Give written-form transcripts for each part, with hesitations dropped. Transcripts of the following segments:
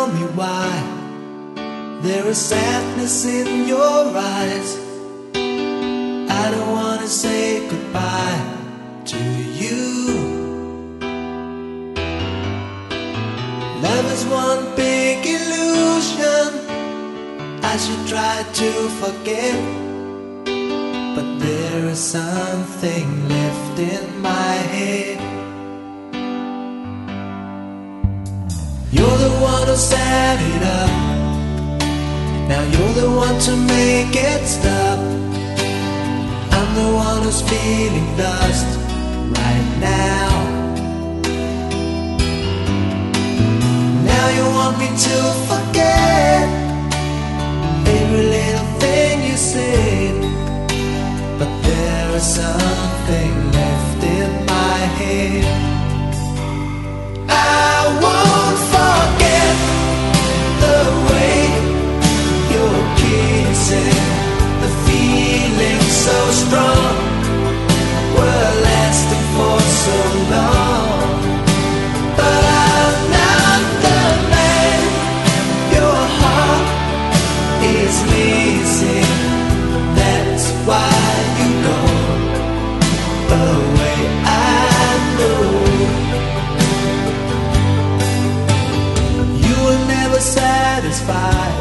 tell me why there is sadness in your eyes. I don't wanna say goodbye to you. Love is one big illusion. I should try to forget, but there is something left in my head. You're the one who set it up. Now you're the one to make it stop. I'm the one who's feeling lost right now. Now you want me to forget every little thing you said, but there is something left in my head. I won't forget the way you're kissing, the feeling so strong, were lasting for so long. But I'm not the man your heart is missing. That's why you go away. I know you were never satisfied,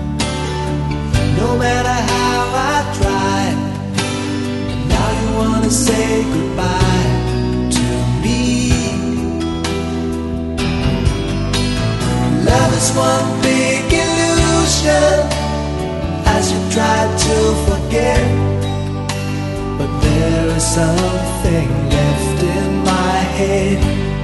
no matter how I tried. And now you wanna say goodbye to me. Love is one big illusion. I should try to forget, but there is something left in my head.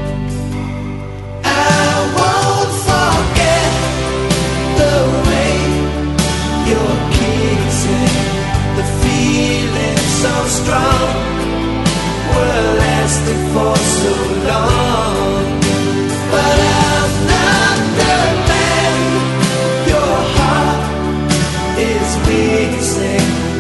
I won't forget the way you're kissing, the feeling so strong, were lasting for so long. But I'm not the man your heart is missing.